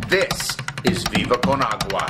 This is Viva Con Agua.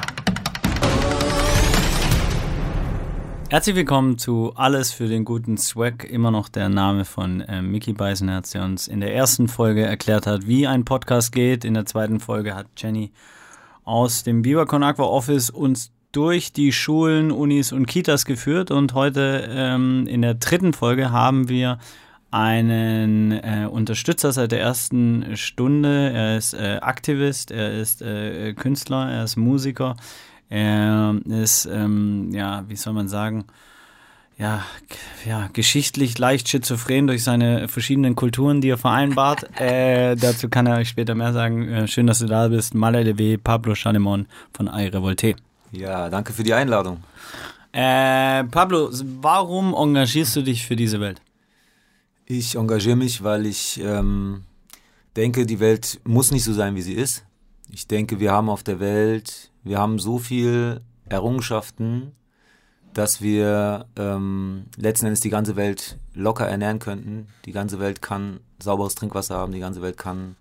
Herzlich willkommen zu Alles für den guten Swag, immer noch der Name von Mickey Beisenherz, der uns in der ersten Folge erklärt hat, wie ein Podcast geht. In der zweiten Folge hat Jenny aus dem Viva Con Agua Office uns durch die Schulen, Unis und Kitas geführt, und heute in der dritten Folge haben wir einen Unterstützer seit der ersten Stunde. Er ist Aktivist, er ist Künstler, er ist Musiker. Er ist, wie soll man sagen, geschichtlich leicht schizophren durch seine verschiedenen Kulturen, die er vereinbart. Dazu kann er euch später mehr sagen. Schön, dass du da bist. Malay Pablo Chalemon von Ay Revolté. Ja, danke für die Einladung. Pablo, warum engagierst du dich für diese Welt? Ich engagiere mich, weil ich denke, die Welt muss nicht so sein, wie sie ist. Ich denke, wir haben so viel Errungenschaften, dass wir letzten Endes die ganze Welt locker ernähren könnten. Die ganze Welt kann sauberes Trinkwasser haben, die ganze Welt kann,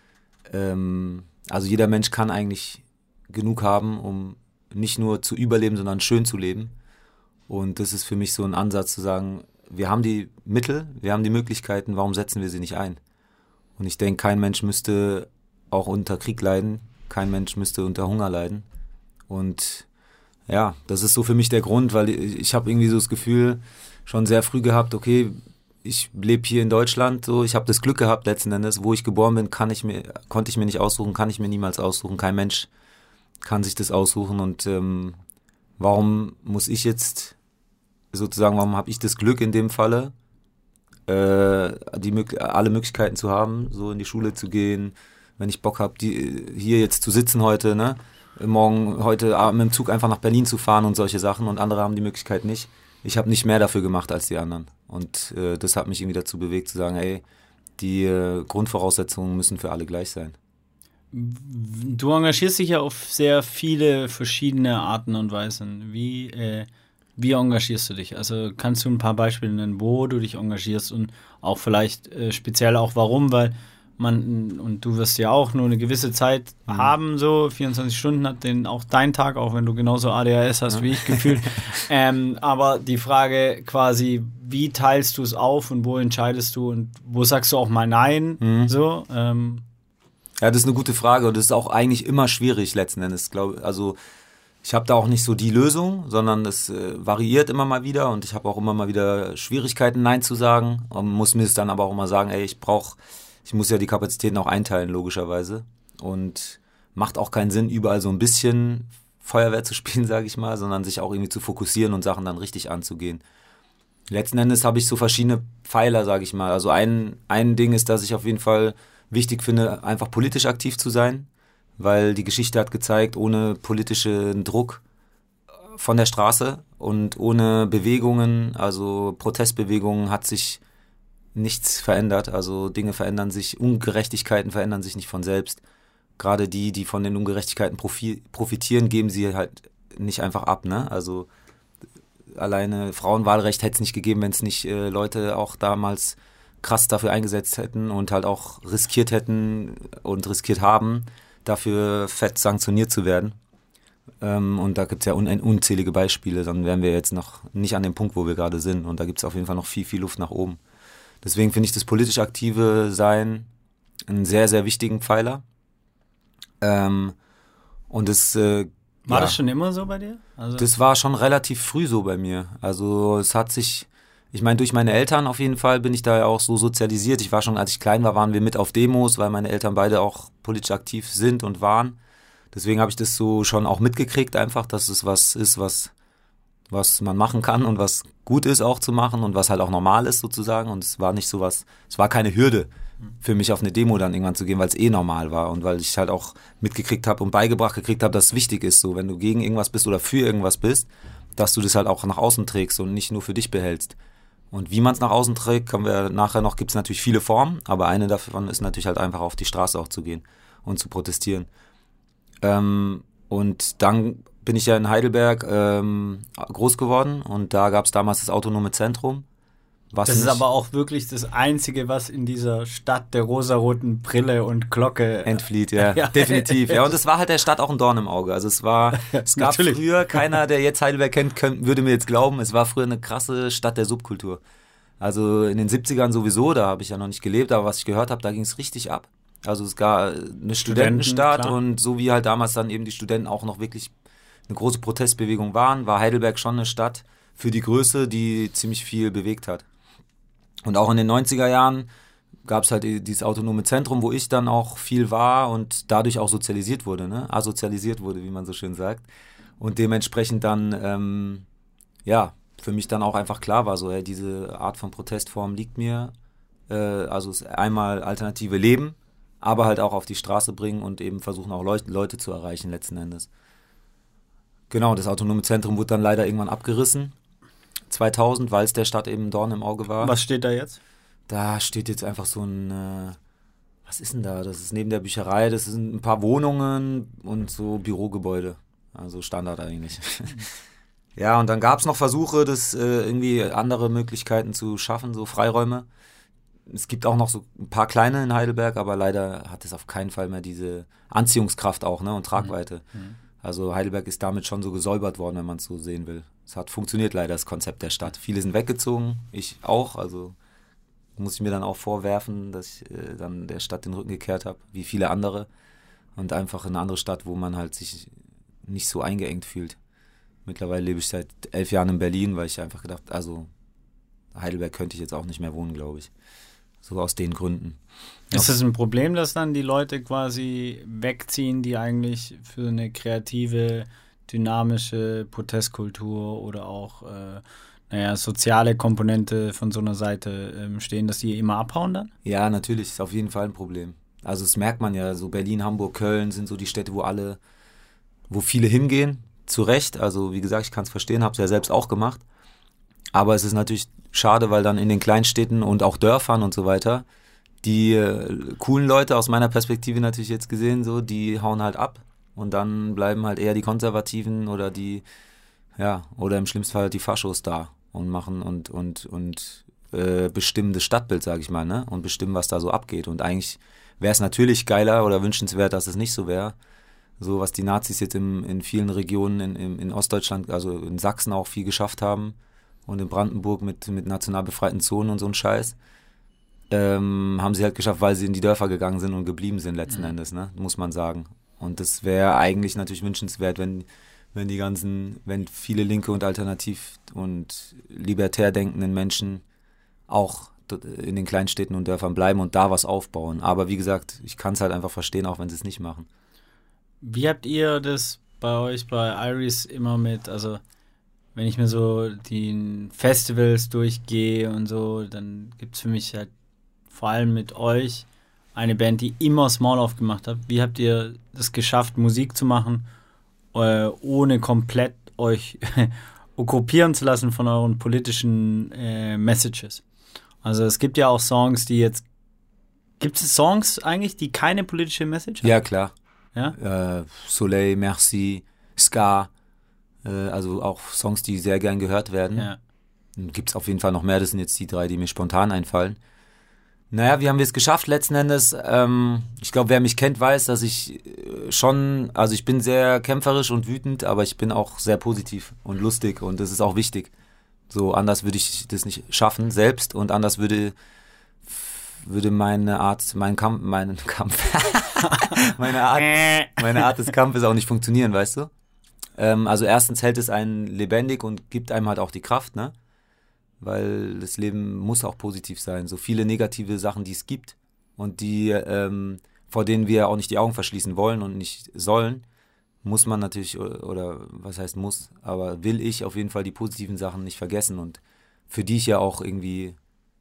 also jeder Mensch kann eigentlich genug haben, um nicht nur zu überleben, sondern schön zu leben. Und das ist für mich so ein Ansatz zu sagen, wir haben die Mittel, wir haben die Möglichkeiten, warum setzen wir sie nicht ein? Und ich denke, kein Mensch müsste auch unter Krieg leiden, kein Mensch müsste unter Hunger leiden. Und ja, das ist so für mich der Grund, weil ich habe irgendwie so das Gefühl schon sehr früh gehabt, okay, ich lebe hier in Deutschland, so, ich habe das Glück gehabt letzten Endes, wo ich geboren bin, konnte ich mir nicht aussuchen, kann ich mir niemals aussuchen, kein Mensch kann sich das aussuchen. Und warum muss ich jetzt sozusagen, warum habe ich das Glück in dem Falle, alle Möglichkeiten zu haben, so in die Schule zu gehen, wenn ich Bock habe, hier jetzt zu sitzen heute, ne? Heute Abend mit dem Zug einfach nach Berlin zu fahren und solche Sachen, und andere haben die Möglichkeit nicht. Ich habe nicht mehr dafür gemacht als die anderen, und das hat mich irgendwie dazu bewegt zu sagen, ey, die Grundvoraussetzungen müssen für alle gleich sein. Du engagierst dich ja auf sehr viele verschiedene Arten und Weisen. Wie engagierst du dich? Also kannst du ein paar Beispiele nennen, wo du dich engagierst, und auch vielleicht speziell auch warum, weil und du wirst ja auch nur eine gewisse Zeit haben, so 24 Stunden hat auch dein Tag, auch wenn du genauso ADHS hast wie ich gefühlt. Aber die Frage quasi, wie teilst du es auf und wo entscheidest du und wo sagst du auch mal Nein? So, Ja, das ist eine gute Frage, und das ist auch eigentlich immer schwierig letzten Endes, glaube ich. Also ich habe da auch nicht so die Lösung, sondern das variiert immer mal wieder, und ich habe auch immer mal wieder Schwierigkeiten, Nein zu sagen, und muss mir es dann aber auch immer sagen, ey, ich muss ja die Kapazitäten auch einteilen, logischerweise, und macht auch keinen Sinn, überall so ein bisschen Feuerwehr zu spielen, sage ich mal, sondern sich auch irgendwie zu fokussieren und Sachen dann richtig anzugehen. Letzten Endes habe ich so verschiedene Pfeiler, sage ich mal. Also ein Ding ist, dass ich auf jeden Fall wichtig finde, einfach politisch aktiv zu sein, weil die Geschichte hat gezeigt, ohne politischen Druck von der Straße und ohne Bewegungen, also Protestbewegungen, hat sich nichts verändert. Also Dinge verändern sich, Ungerechtigkeiten verändern sich nicht von selbst. Gerade die von den Ungerechtigkeiten profitieren, geben sie halt nicht einfach ab, ne? Also alleine Frauenwahlrecht hätte es nicht gegeben, wenn es nicht Leute auch damals krass dafür eingesetzt hätten und halt auch riskiert hätten und riskiert haben, dafür fett sanktioniert zu werden. Und da gibt es ja unzählige Beispiele, dann wären wir jetzt noch nicht an dem Punkt, wo wir gerade sind. Und da gibt es auf jeden Fall noch viel, viel Luft nach oben. Deswegen finde ich das politisch aktive Sein einen sehr, sehr wichtigen Pfeiler. Und das war das schon immer so bei dir? Also das war schon relativ früh so bei mir. Also es hat sich, ich meine, durch meine Eltern auf jeden Fall bin ich da ja auch so sozialisiert. Ich war schon, als ich klein war, waren wir mit auf Demos, weil meine Eltern beide auch politisch aktiv sind und waren. Deswegen habe ich das so schon auch mitgekriegt, einfach, dass es was ist, was man machen kann und was gut ist auch zu machen und was halt auch normal ist sozusagen. Und es war nicht so was, es war keine Hürde für mich auf eine Demo dann irgendwann zu gehen, weil es normal war und weil ich halt auch mitgekriegt habe und beigebracht gekriegt habe, dass es wichtig ist, so wenn du gegen irgendwas bist oder für irgendwas bist, dass du das halt auch nach außen trägst und nicht nur für dich behältst. Und wie man es nach außen trägt, kommen wir nachher noch, gibt es natürlich viele Formen, aber eine davon ist natürlich halt einfach auf die Straße auch zu gehen und zu protestieren. Und dann bin ich ja in Heidelberg groß geworden und da gab es damals das Autonome Zentrum Was Das ist nicht- aber auch wirklich das Einzige, was in dieser Stadt der rosaroten Brille und Glocke entflieht, ja, Ja. definitiv. Ja, und es war halt der Stadt auch ein Dorn im Auge. Also es gab Natürlich. früher, keiner, der jetzt Heidelberg kennt, würde mir jetzt glauben, es war früher eine krasse Stadt der Subkultur. Also in den 70ern sowieso, da habe ich ja noch nicht gelebt, aber was ich gehört habe, da ging es richtig ab. Also es gab eine Studentenstadt klar. und so wie halt damals dann eben die Studenten auch noch wirklich eine große Protestbewegung waren, war Heidelberg schon eine Stadt für die Größe, die ziemlich viel bewegt hat. Und auch in den 90er Jahren gab es halt dieses autonome Zentrum, wo ich dann auch viel war und dadurch auch sozialisiert wurde, ne? Asozialisiert wurde, wie man so schön sagt. Und dementsprechend dann, für mich dann auch einfach klar war, so, hey, diese Art von Protestform liegt mir. Also es ist einmal alternative Leben, aber halt auch auf die Straße bringen und eben versuchen auch Leute zu erreichen letzten Endes. Genau, das autonome Zentrum wurde dann leider irgendwann abgerissen. 2000, weil es der Stadt eben ein Dorn im Auge war. Was steht da jetzt? Da steht jetzt einfach so ein, was ist denn da? Das ist neben der Bücherei, das sind ein paar Wohnungen und so Bürogebäude. Also Standard eigentlich. Ja, und dann gab es noch Versuche, das irgendwie andere Möglichkeiten zu schaffen, so Freiräume. Es gibt auch noch so ein paar kleine in Heidelberg, aber leider hat es auf keinen Fall mehr diese Anziehungskraft auch, ne, und Tragweite. Also Heidelberg ist damit schon so gesäubert worden, wenn man es so sehen will. Es hat funktioniert leider, das Konzept der Stadt. Viele sind weggezogen, ich auch, also muss ich mir dann auch vorwerfen, dass ich dann der Stadt den Rücken gekehrt habe, wie viele andere. Und einfach in eine andere Stadt, wo man halt sich nicht so eingeengt fühlt. Mittlerweile lebe ich seit 11 Jahren in Berlin, weil ich einfach gedacht, also Heidelberg könnte ich jetzt auch nicht mehr wohnen, glaube ich. So aus den Gründen. Ist es ein Problem, dass dann die Leute quasi wegziehen, die eigentlich für eine kreative, dynamische Protestkultur oder auch soziale Komponente von so einer Seite stehen, dass die immer abhauen dann? Ja, natürlich, ist auf jeden Fall ein Problem. Also das merkt man ja, so Berlin, Hamburg, Köln sind so die Städte, wo viele hingehen, zu Recht. Also wie gesagt, ich kann es verstehen, habe es ja selbst auch gemacht. Aber es ist natürlich schade, weil dann in den Kleinstädten und auch Dörfern und so weiter, die coolen Leute aus meiner Perspektive natürlich jetzt gesehen, so, die hauen halt ab. Und dann bleiben halt eher die Konservativen oder oder im schlimmsten Fall die Faschos da und machen und bestimmen das Stadtbild, sag ich mal, ne? Und bestimmen, was da so abgeht. Und eigentlich wäre es natürlich geiler oder wünschenswert, dass es nicht so wäre. So, was die Nazis jetzt in vielen Regionen in Ostdeutschland, also in Sachsen auch viel geschafft haben und in Brandenburg mit national befreiten Zonen und so ein Scheiß, haben sie halt geschafft, weil sie in die Dörfer gegangen sind und geblieben sind letzten Endes, ne? Muss man sagen. Und das wäre eigentlich natürlich wünschenswert, wenn viele linke und alternativ und libertär denkenden Menschen auch in den Kleinstädten und Dörfern bleiben und da was aufbauen. Aber wie gesagt, ich kann es halt einfach verstehen, auch wenn sie es nicht machen. Wie habt ihr das bei euch bei Iris immer mit, also wenn ich mir so die Festivals durchgehe und so, dann gibt es für mich halt vor allem mit euch eine Band, die immer Small Off gemacht hat. Wie habt ihr das geschafft, Musik zu machen, ohne komplett euch okkupieren zu lassen von euren politischen Messages? Also es gibt ja auch Songs, gibt es Songs eigentlich, die keine politische Message haben? Ja, klar. Ja? Soleil, Merci, Ska, also auch Songs, die sehr gern gehört werden. Ja. Gibt es auf jeden Fall noch mehr, das sind jetzt die 3, die mir spontan einfallen. Naja, wie haben wir es geschafft letzten Endes? Ich glaube, wer mich kennt, weiß, dass ich ich bin sehr kämpferisch und wütend, aber ich bin auch sehr positiv und lustig und das ist auch wichtig. So, anders würde ich das nicht schaffen selbst und anders würde meine Art des Kampfes auch nicht funktionieren, weißt du? Also erstens hält es einen lebendig und gibt einem halt auch die Kraft, ne? Weil das Leben muss auch positiv sein. So viele negative Sachen, die es gibt und die, vor denen wir auch nicht die Augen verschließen wollen und nicht sollen, muss man natürlich, oder was heißt muss, aber will ich auf jeden Fall die positiven Sachen nicht vergessen und für die ich ja auch irgendwie,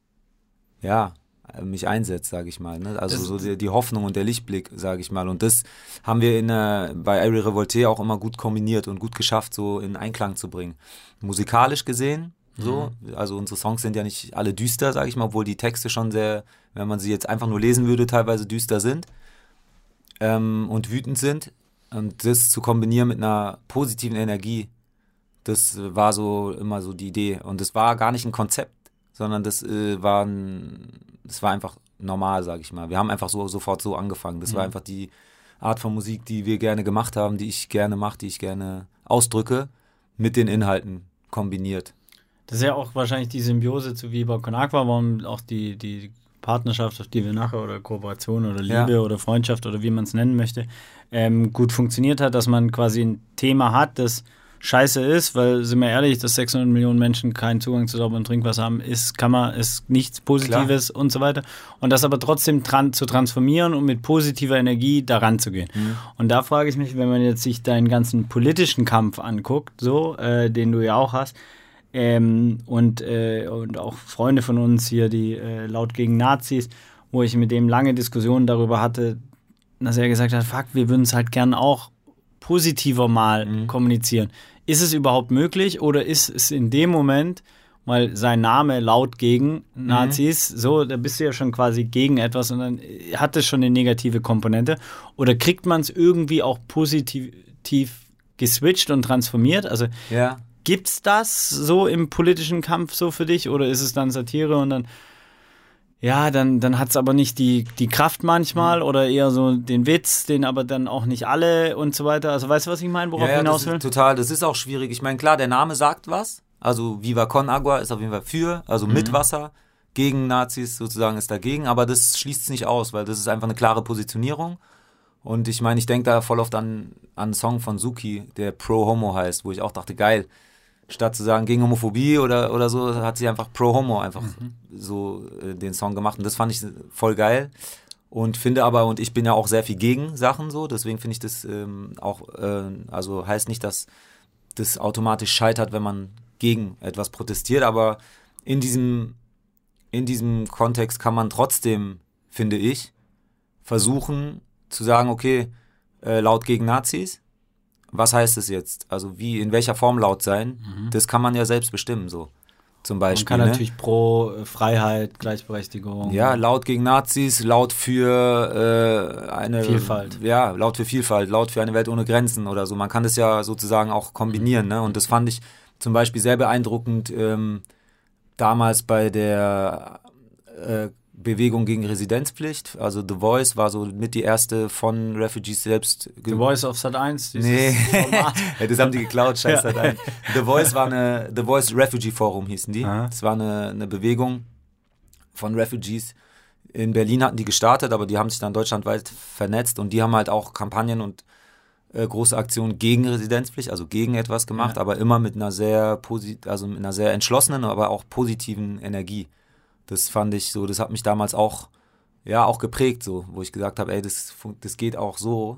mich einsetze, sage ich mal. Ne? Also so die Hoffnung und der Lichtblick, sage ich mal. Und das haben wir bei Airy Revolte auch immer gut kombiniert und gut geschafft, so in Einklang zu bringen. Musikalisch gesehen, so, also unsere Songs sind ja nicht alle düster, sage ich mal, obwohl die Texte schon sehr, wenn man sie jetzt einfach nur lesen würde, teilweise düster sind und wütend sind. Und das zu kombinieren mit einer positiven Energie, das war so immer so die Idee. Und es war gar nicht ein Konzept sondern das war einfach normal, sag ich mal. Wir haben einfach sofort so angefangen. Das war einfach die Art von Musik, die wir gerne gemacht haben, die ich gerne mache, die ich gerne ausdrücke, mit den Inhalten kombiniert. Das ist ja auch wahrscheinlich die Symbiose zu Viva Con Agua, warum auch die Partnerschaft, auf die wir nachher, oder Kooperation oder Liebe oder Freundschaft oder wie man es nennen möchte, gut funktioniert hat, dass man quasi ein Thema hat, das scheiße ist, weil, sind wir ehrlich, dass 600 Millionen Menschen keinen Zugang zu sauberem Trinkwasser haben, ist nichts Positives und so weiter. Und das aber trotzdem zu transformieren und mit positiver Energie daran zu gehen. Und da frage ich mich, wenn man jetzt sich deinen ganzen politischen Kampf anguckt, den du ja auch hast, und auch Freunde von uns hier, die laut gegen Nazis, wo ich mit dem lange Diskussionen darüber hatte, dass er gesagt hat, fuck, wir würden es halt gern auch positiver mal kommunizieren. Ist es überhaupt möglich oder ist es in dem Moment, weil sein Name laut gegen Nazis, da bist du ja schon quasi gegen etwas und dann hat es schon eine negative Komponente, oder kriegt man es irgendwie auch positiv geswitcht und transformiert? Also gibt's das so im politischen Kampf so für dich, oder ist es dann Satire und dann dann hat es aber nicht die Kraft manchmal oder eher so den Witz, den aber dann auch nicht alle und so weiter. Also weißt du, was ich meine, worauf ich hinaus will? Total, das ist auch schwierig. Ich meine, klar, der Name sagt was. Also Viva Con Agua ist auf jeden Fall für, also mit Wasser, gegen Nazis sozusagen ist dagegen, aber das schließt es nicht aus, weil das ist einfach eine klare Positionierung. Und ich meine, ich denke da voll oft an einen Song von Suki, der Pro Homo heißt, wo ich auch dachte, geil, statt zu sagen gegen Homophobie oder so, hat sie einfach Pro Homo den Song gemacht, und das fand ich voll geil. Und finde aber, und ich bin ja auch sehr viel gegen Sachen so, deswegen finde ich das also heißt nicht, dass das automatisch scheitert, wenn man gegen etwas protestiert, aber in diesem Kontext kann man trotzdem, finde ich, versuchen zu sagen, okay, laut gegen Nazis, was heißt es jetzt? Also in welcher Form laut sein, das kann man ja selbst bestimmen, so zum Beispiel. Man kann natürlich pro Freiheit, Gleichberechtigung. Ja, laut gegen Nazis, laut für eine Vielfalt. Ja, laut für Vielfalt, laut für eine Welt ohne Grenzen oder so. Man kann das ja sozusagen auch kombinieren, ne? Und das fand ich zum Beispiel sehr beeindruckend damals bei der Bewegung gegen Residenzpflicht. Also The Voice war so mit die erste von Refugees selbst. The Voice of Sat.1? Nee, das haben die geklaut, scheiß Sat.1. The Voice The Voice Refugee Forum hießen die. Aha. Das war eine Bewegung von Refugees. In Berlin hatten die gestartet, aber die haben sich dann deutschlandweit vernetzt und die haben halt auch Kampagnen und große Aktionen gegen Residenzpflicht, also gegen etwas gemacht, aber immer mit einer sehr mit einer sehr entschlossenen, aber auch positiven Energie. Das fand ich so, das hat mich damals auch geprägt, so, wo ich gesagt habe, ey, das geht auch so,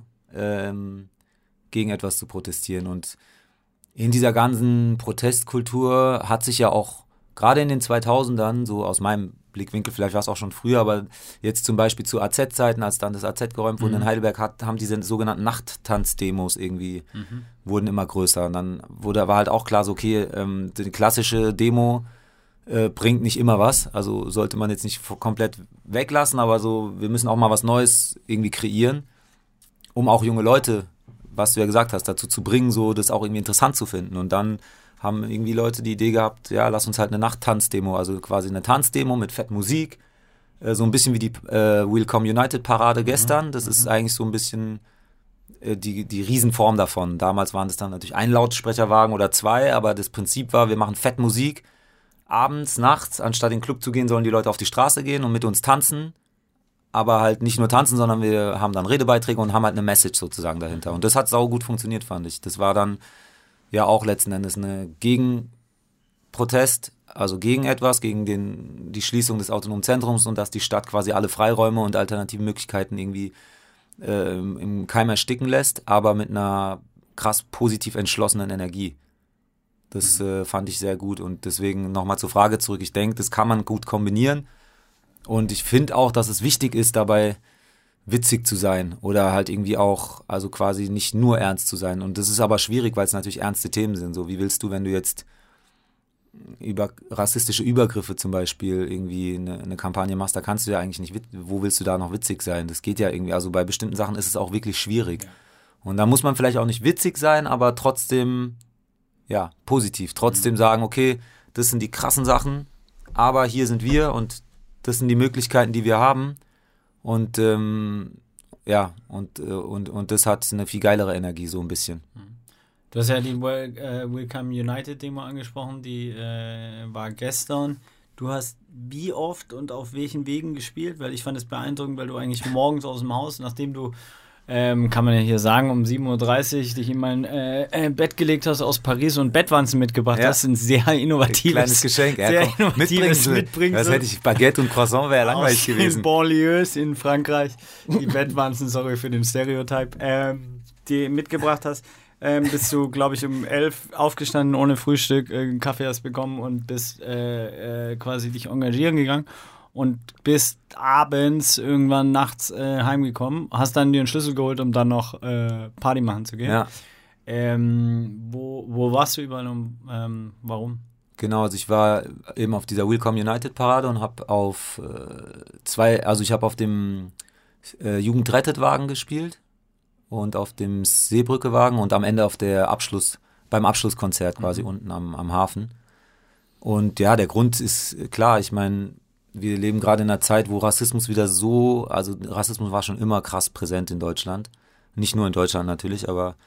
gegen etwas zu protestieren. Und in dieser ganzen Protestkultur hat sich ja auch, gerade in den 2000ern, so aus meinem Blickwinkel, vielleicht war es auch schon früher, aber jetzt zum Beispiel zu AZ-Zeiten, als dann das AZ geräumt wurde in Heidelberg, haben diese sogenannten Nachttanzdemos irgendwie, wurden immer größer. Und dann war halt auch klar so, okay, die klassische Demo bringt nicht immer was, also sollte man jetzt nicht komplett weglassen, aber so, wir müssen auch mal was Neues irgendwie kreieren, um auch junge Leute, was du ja gesagt hast, dazu zu bringen, so das auch irgendwie interessant zu finden. Und dann haben irgendwie Leute die Idee gehabt, ja, lass uns halt eine Nachttanzdemo, also quasi eine Tanzdemo mit fett Musik, so ein bisschen wie die Welcome United Parade gestern, das ist eigentlich so ein bisschen die Riesenform davon. Damals waren das dann natürlich ein Lautsprecherwagen oder zwei, aber das Prinzip war, wir machen fett Musik, abends, nachts, anstatt in den Club zu gehen, sollen die Leute auf die Straße gehen und mit uns tanzen, aber halt nicht nur tanzen, sondern wir haben dann Redebeiträge und haben halt eine Message sozusagen dahinter. Und das hat saugut funktioniert, fand ich. Das war dann ja auch letzten Endes eine Gegenprotest, also gegen etwas, gegen die Schließung des autonomen Zentrums und dass die Stadt quasi alle Freiräume und alternative Möglichkeiten irgendwie im Keim ersticken lässt, aber mit einer krass positiv entschlossenen Energie. Das fand ich sehr gut und deswegen nochmal zur Frage zurück. Ich denke, das kann man gut kombinieren und ich finde auch, dass es wichtig ist, dabei witzig zu sein oder halt irgendwie auch, also quasi nicht nur ernst zu sein. Und das ist aber schwierig, weil es natürlich ernste Themen sind. So, wie willst du, wenn du jetzt über rassistische Übergriffe zum Beispiel irgendwie eine Kampagne machst, da kannst du ja eigentlich nicht, wo willst du da noch witzig sein? Das geht ja irgendwie, also bei bestimmten Sachen ist es auch wirklich schwierig. Ja. Und da muss man vielleicht auch nicht witzig sein, aber trotzdem, ja, positiv. Trotzdem sagen, okay, das sind die krassen Sachen, aber hier sind wir und das sind die Möglichkeiten, die wir haben. Und ja, und das hat eine viel geilere Energie, so ein bisschen. Du hast ja die Welcome United Demo angesprochen, die war gestern. Du hast wie oft und auf welchen Wegen gespielt? Weil ich fand es beeindruckend, weil du eigentlich morgens aus dem Haus, nachdem du, kann man ja hier sagen, um 7:30 Uhr dich in mein Bett gelegt hast aus Paris und Bettwanzen mitgebracht hast. Ein sehr innovatives kleines Geschenk. Mitbringen. Das hätte ich, Baguette und Croissant wäre langweilig gewesen. In Banlieues in Frankreich, die Bettwanzen, sorry für den Stereotype, die mitgebracht hast. Bist du, glaube ich, um 11 aufgestanden, ohne Frühstück, einen Kaffee hast bekommen und bist quasi dich engagieren gegangen und bist abends, irgendwann nachts heimgekommen, hast dann dir einen Schlüssel geholt, um dann noch Party machen zu gehen. Ja. Wo warst du überall und warum? Genau, also ich war eben auf dieser Welcome United Parade und habe auf ich habe auf dem Jugendrettet-Wagen gespielt und auf dem Seebrücke-Wagen und am Ende beim Abschlusskonzert quasi unten am Hafen. Und ja, der Grund ist klar, ich meine, wir leben gerade in einer Zeit, wo Rassismus Rassismus war schon immer krass präsent in Deutschland. Nicht nur in Deutschland natürlich, aber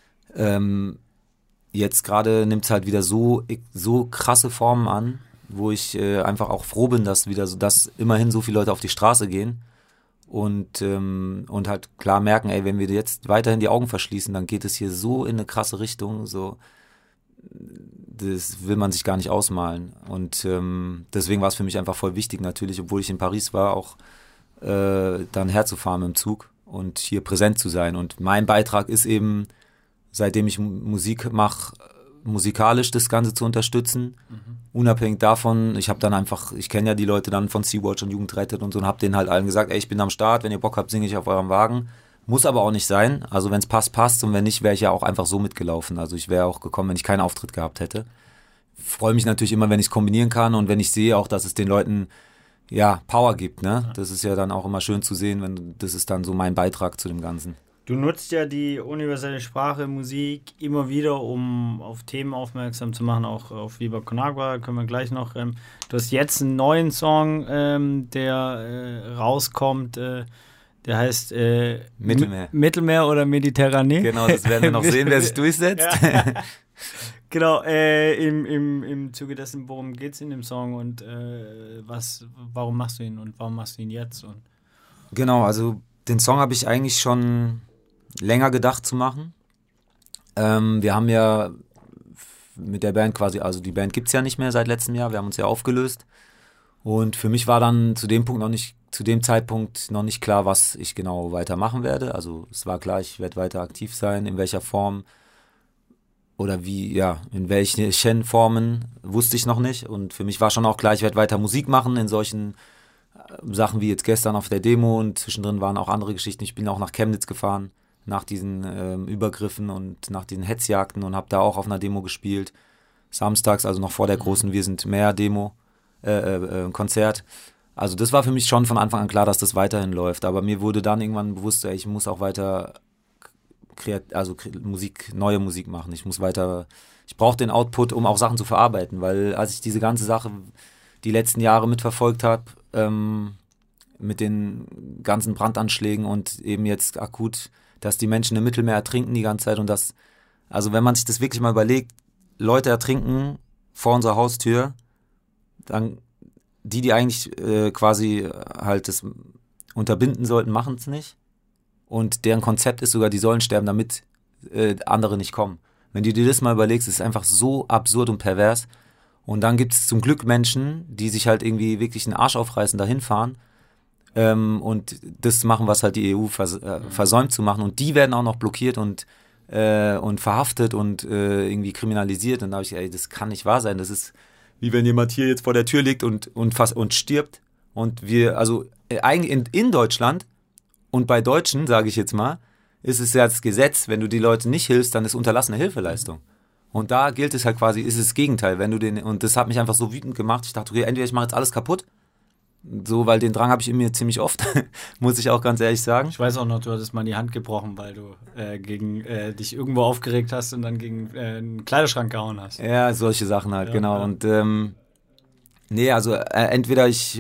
jetzt gerade nimmt es halt wieder so krasse Formen an, wo ich einfach auch froh bin, dass immerhin so viele Leute auf die Straße gehen. Und halt klar merken, ey, wenn wir jetzt weiterhin die Augen verschließen, dann geht es hier so in eine krasse Richtung, so, das will man sich gar nicht ausmalen. Und deswegen war es für mich einfach voll wichtig natürlich, obwohl ich in Paris war, auch dann herzufahren im Zug und hier präsent zu sein. Und mein Beitrag ist eben, seitdem ich Musik mache, musikalisch das Ganze zu unterstützen. Unabhängig davon, ich kenne ja die Leute dann von Sea-Watch und Jugendrettet und so und habe denen halt allen gesagt, ey, ich bin am Start, wenn ihr Bock habt, singe ich auf eurem Wagen. Muss aber auch nicht sein. Also wenn es passt, passt und wenn nicht, wäre ich ja auch einfach so mitgelaufen. Also ich wäre auch gekommen, wenn ich keinen Auftritt gehabt hätte. Freue mich natürlich immer, wenn ich es kombinieren kann und wenn ich sehe auch, dass es den Leuten ja Power gibt. Ne? Das ist ja dann auch immer schön zu sehen, das ist dann so mein Beitrag zu dem Ganzen. Du nutzt ja die universelle Sprache, Musik immer wieder, um auf Themen aufmerksam zu machen, auch auf Viva Con Agua, können wir gleich noch. Du hast jetzt einen neuen Song, der rauskommt, der heißt Mittelmeer oder Mediterranee. Genau, das werden wir noch sehen, wer sich durchsetzt. Ja. Genau, im Zuge dessen, worum geht es in dem Song und warum machst du ihn und warum machst du ihn jetzt? Und genau, also den Song habe ich eigentlich schon länger gedacht zu machen. Wir haben ja mit der Band quasi, also die Band gibt es ja nicht mehr seit letztem Jahr, wir haben uns ja aufgelöst. Und für mich war dann zu dem Zeitpunkt noch nicht klar, was ich genau weitermachen werde. Also es war klar, ich werde weiter aktiv sein, in welcher Form oder in welchen Formen wusste ich noch nicht. Und für mich war schon auch klar, ich werde weiter Musik machen in solchen Sachen wie jetzt gestern auf der Demo und zwischendrin waren auch andere Geschichten. Ich bin auch nach Chemnitz gefahren, nach diesen Übergriffen und nach diesen Hetzjagden und habe da auch auf einer Demo gespielt. Samstags, also noch vor der großen Wir sind mehr Demo, Konzert. Also das war für mich schon von Anfang an klar, dass das weiterhin läuft. Aber mir wurde dann irgendwann bewusst, ich muss auch weiter neue Musik machen. Ich brauche den Output, um auch Sachen zu verarbeiten, weil als ich diese ganze Sache die letzten Jahre mitverfolgt habe, mit den ganzen Brandanschlägen und eben jetzt akut, dass die Menschen im Mittelmeer ertrinken die ganze Zeit und also wenn man sich das wirklich mal überlegt, Leute ertrinken vor unserer Haustür, dann die eigentlich quasi halt das unterbinden sollten, machen es nicht und deren Konzept ist sogar, die sollen sterben, damit andere nicht kommen. Wenn du dir das mal überlegst, ist es einfach so absurd und pervers. Und dann gibt es zum Glück Menschen, die sich halt irgendwie wirklich den Arsch aufreißen, dahin fahren und das machen, was halt die EU versäumt zu machen. Und die werden auch noch blockiert und verhaftet und irgendwie kriminalisiert. Und da habe ich, das kann nicht wahr sein. Das ist wie wenn jemand hier jetzt vor der Tür liegt und stirbt. Und wir, also eigentlich in Deutschland und bei Deutschen, sage ich jetzt mal, ist es ja das Gesetz, wenn du die Leute nicht hilfst, dann ist unterlassene Hilfeleistung. Und da gilt es halt quasi, ist es das Gegenteil, und das hat mich einfach so wütend gemacht, ich dachte, okay, entweder ich mache jetzt alles kaputt, so, weil den Drang habe ich in mir ziemlich oft, muss ich auch ganz ehrlich sagen. Ich weiß auch noch, du hattest mal die Hand gebrochen, weil du gegen dich irgendwo aufgeregt hast und dann gegen einen Kleiderschrank gehauen hast. Ja, solche Sachen halt, ja, genau. Ja. Und Nee, also entweder ich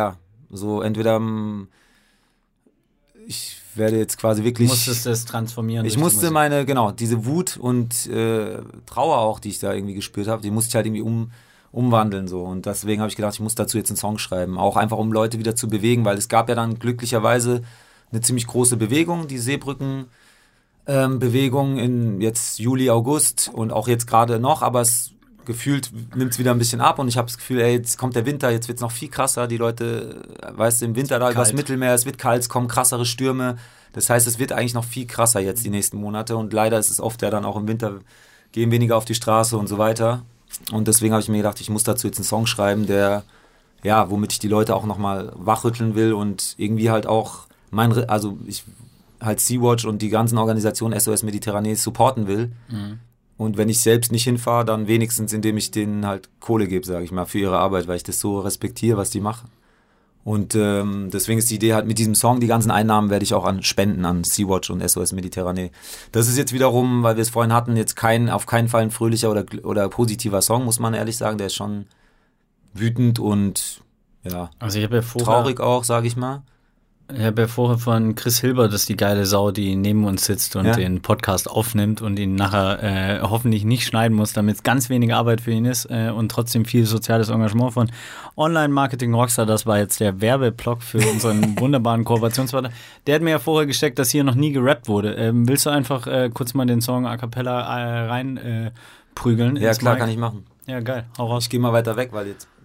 werde jetzt quasi wirklich... Du musstest das transformieren. Ich musste diese Wut und Trauer auch, die ich da irgendwie gespürt habe, die musste ich halt irgendwie umwandeln so. Und deswegen habe ich gedacht, ich muss dazu jetzt einen Song schreiben. Auch einfach, um Leute wieder zu bewegen, weil es gab ja dann glücklicherweise eine ziemlich große Bewegung, die Seebrücken-Bewegung in jetzt Juli, August und auch jetzt gerade noch, aber es gefühlt nimmt es wieder ein bisschen ab und ich habe das Gefühl, jetzt kommt der Winter, jetzt wird es noch viel krasser, die Leute, weißt du, im Winter da übers Mittelmeer, es wird kalt, es kommen krassere Stürme, das heißt, es wird eigentlich noch viel krasser jetzt die nächsten Monate und leider ist es oft ja dann auch im Winter, gehen weniger auf die Straße und so weiter und deswegen habe ich mir gedacht, ich muss dazu jetzt einen Song schreiben, der, ja, womit ich die Leute auch nochmal wachrütteln will und irgendwie halt auch ich halt Sea-Watch und die ganzen Organisationen SOS Mediterranee supporten will. Mhm. Und wenn ich selbst nicht hinfahre, dann wenigstens, indem ich denen halt Kohle gebe, sage ich mal, für ihre Arbeit, weil ich das so respektiere, was die machen. Und deswegen ist die Idee halt mit diesem Song, die ganzen Einnahmen werde ich auch spenden an Sea-Watch und SOS Mediterranee. Das ist jetzt wiederum, weil wir es vorhin hatten, jetzt auf keinen Fall ein fröhlicher oder positiver Song, muss man ehrlich sagen. Der ist schon wütend und ja, also ich habe ja traurig auch, sage ich mal. Ich habe ja vorher von Chris Hilbert, das ist die geile Sau, die neben uns sitzt und den Podcast aufnimmt und ihn nachher hoffentlich nicht schneiden muss, damit es ganz wenig Arbeit für ihn ist und trotzdem viel soziales Engagement von Online-Marketing Rockstar. Das war jetzt der Werbeblock für unseren wunderbaren Kooperationspartner. Der hat mir ja vorher gesteckt, dass hier noch nie gerappt wurde. Willst du einfach kurz mal den Song a cappella reinprügeln? Ja, klar, kann ich machen. Ja, geil. Hau raus. Ich gehe mal weiter weg, weil jetzt